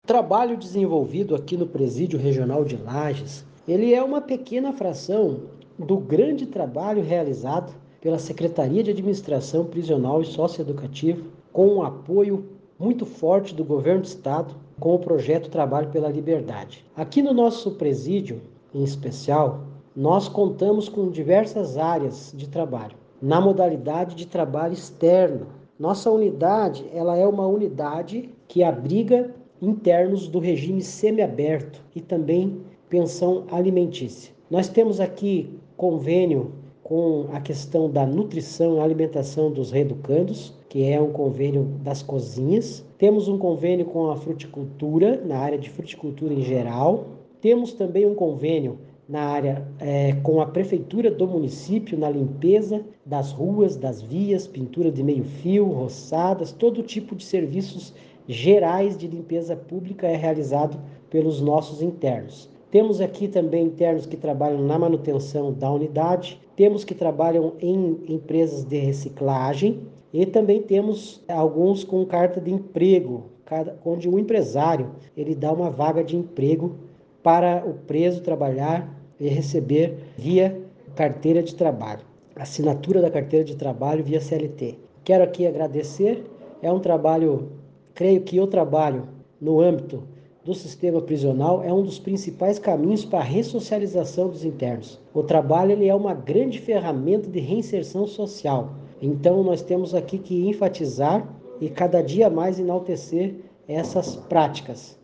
trabalho desenvolvido aqui no Presídio Regional de Lages, ele é uma pequena fração do grande trabalho realizado pela Secretaria de Administração Prisional e Socioeducativo, com um apoio muito forte do Governo do Estado, com o projeto Trabalho pela Liberdade. Aqui no nosso presídio, em especial, nós contamos com diversas áreas de trabalho, na modalidade de trabalho externo. Nossa unidade, ela é uma unidade que abriga internos do regime semiaberto e também pensão alimentícia. Nós temos aqui convênio com a questão da nutrição e alimentação dos reeducandos, que é um convênio das cozinhas. Temos um convênio com a fruticultura, na área de fruticultura em geral. Temos também um convênio na área com a prefeitura do município, na limpeza das ruas, das vias, pintura de meio-fio, roçadas, todo tipo de serviços gerais de limpeza pública é realizado pelos nossos internos. Temos aqui também internos que trabalham na manutenção da unidade, temos que trabalham em empresas de reciclagem e também temos alguns com carta de emprego, onde o empresário ele dá uma vaga de emprego para o preso trabalhar e receber via carteira de trabalho, assinatura da carteira de trabalho via CLT. Quero aqui agradecer, é um trabalho, creio que o trabalho no âmbito do sistema prisional é um dos principais caminhos para a ressocialização dos internos. O trabalho ele é uma grande ferramenta de reinserção social. Então nós temos aqui que enfatizar e cada dia mais enaltecer essas práticas.